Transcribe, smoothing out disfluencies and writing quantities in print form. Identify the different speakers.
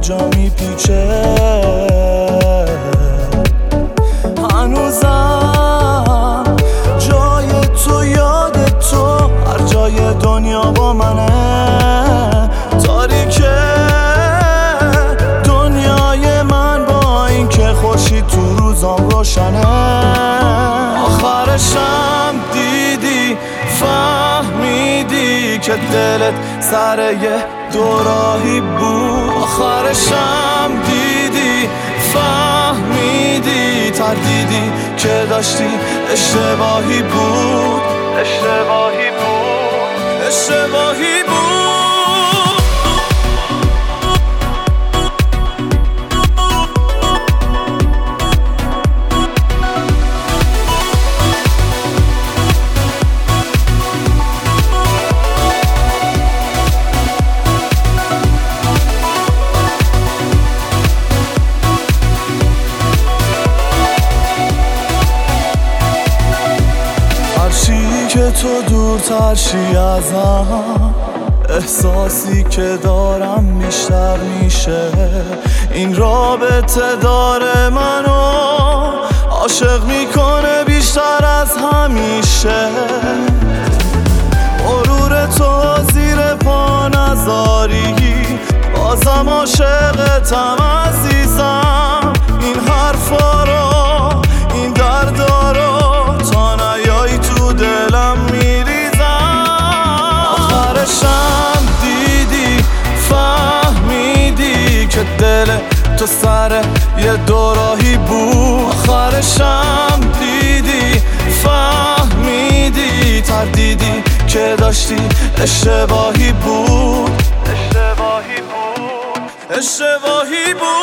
Speaker 1: جا میپیچه. هنوزم جای تو، یاد تو هر جای دنیا با منه. تاریکه دنیای من با این که خورشید تو روزام روشنه. آخرشم دیدی، فهمیدی که دلت سر یه دوراهی بود. آخرشم دیدی، فهمیدی، تردیدی که داشتی اشتباهی بود. اشتباهی بود، اشتباهی بود. هرچی که تو دورتر شی ازم، احساسی که دارم بیشتر میشه. این رابطه داره منو عاشق میکنه بیشتر از همیشه. غرور تو زیر پا نذاری، بازم عاشقتم عزیزم. این حرفا رو، این دردا رو تا نیایی تو دلم میریزم. آخرشم دیدی، فهمیدی که دل تو سر یه دوراهی بود. آخرشم دیدی، فهمیدی، تردیدی که داشتی اشتباهی بود. اشتباهی بود، اشتباهی بود.